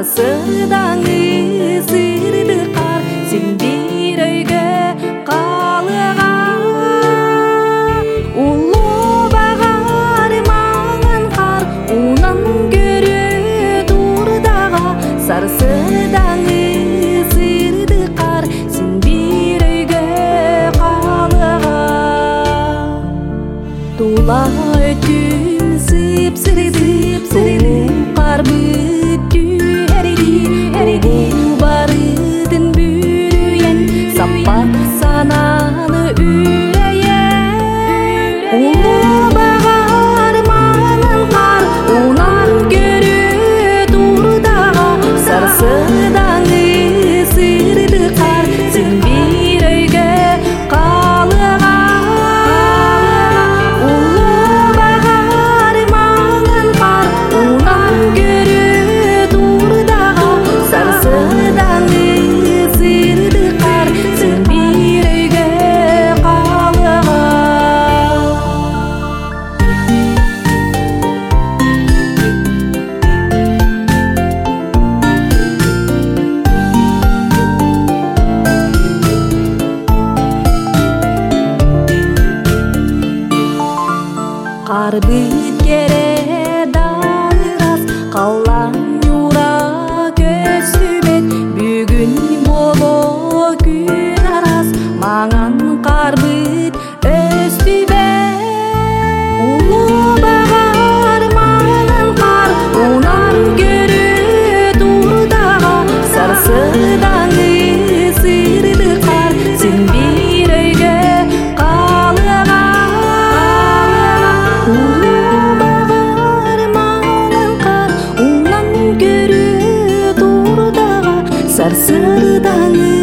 сарсыдаңы сырды қар, сен бір өйге қалыға. Улы бағар маңын қар, унан көрі тұрдаға. Сарсыдаңы сырды қар, сен бір өйге қалыға. Тула өтін сып-сырды, қар бүтті әриді, барыдың бүріен, саппақ сананы үрейен. Улы бағар маңын қар, унан көрі тұрдаға. Сарсыдаңы сырды қар, сен бір өйге қалыға. Қар бүткере дағырас, қалан юра көсібет. Бүгін боло күн арас, маңан қар бүт өстібет. Улы бағар маңан қар, унан көрі тұрдаға. Сарсыдаңы сырды қар, сен бір өйге қалыға. Улы бағар маңын қар, унан көрі тұрдаға. Сарсыдаңы